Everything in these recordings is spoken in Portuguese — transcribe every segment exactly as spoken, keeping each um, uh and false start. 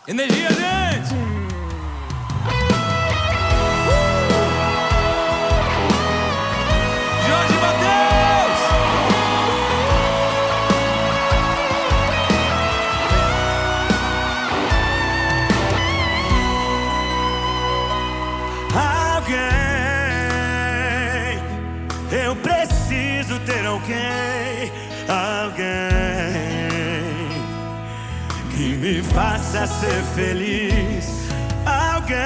Energia, gente! Jorge Mateus! Alguém, eu preciso ter alguém, alguém que me faça ser feliz, alguém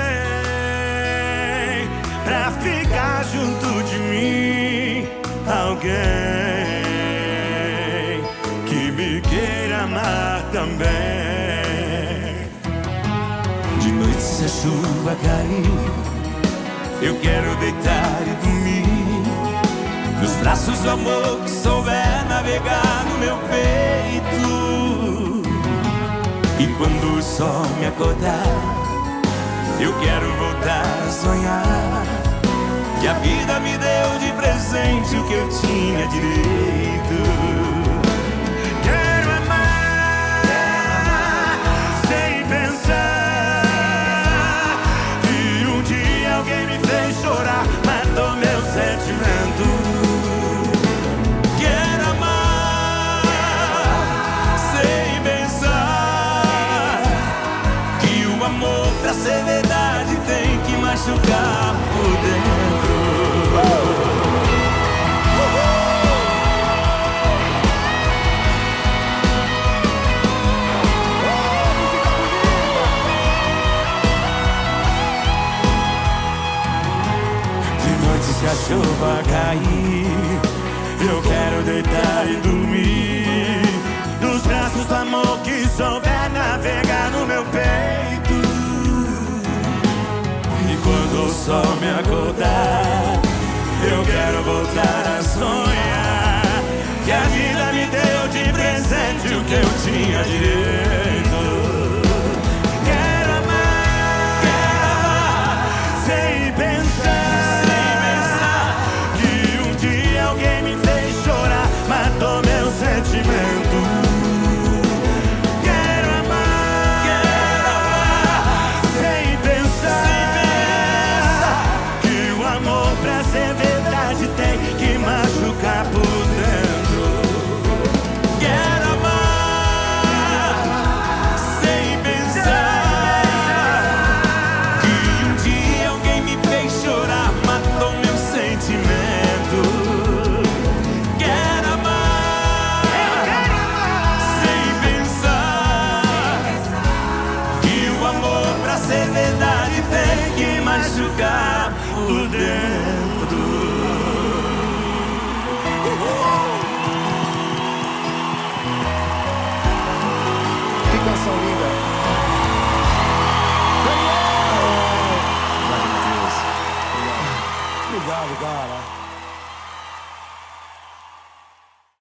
pra ficar junto de mim, alguém que me queira amar também. De noite se a chuva cair, eu quero deitar e dormir nos braços do amor que souber navegar no meu peito. E quando o sol me acordar, eu quero voltar a sonhar que a vida me deu de presente o que eu tinha direito. Quero amar sem pensar que um dia alguém me fez chorar, matou meu sentimento. Quero amar sem pensar que o amor pra ser verdade tem que machucar por dentro. De noite se a chuva cair, eu quero deitar e dormir nos braços do amor que souber navegar no meu peito. E quando o sol me acordar, eu quero voltar a sonhar que a vida me deu de presente o que eu tinha direito. Quero amar, quero amar sem pensar, sem pensar que um dia alguém me fez chorar, matou meu sentimento. Quero amar, quero amar sem pensar, sem pensar que o amor pra ser verdade tem que machucar por dentro. Quero amar sem pensar que um dia alguém me fez chorar, matou meu sentimento. Quero amar, sem pensar que o amor pra ser verdade tem que machucar por dentro. Que canção linda! Obrigado, cara.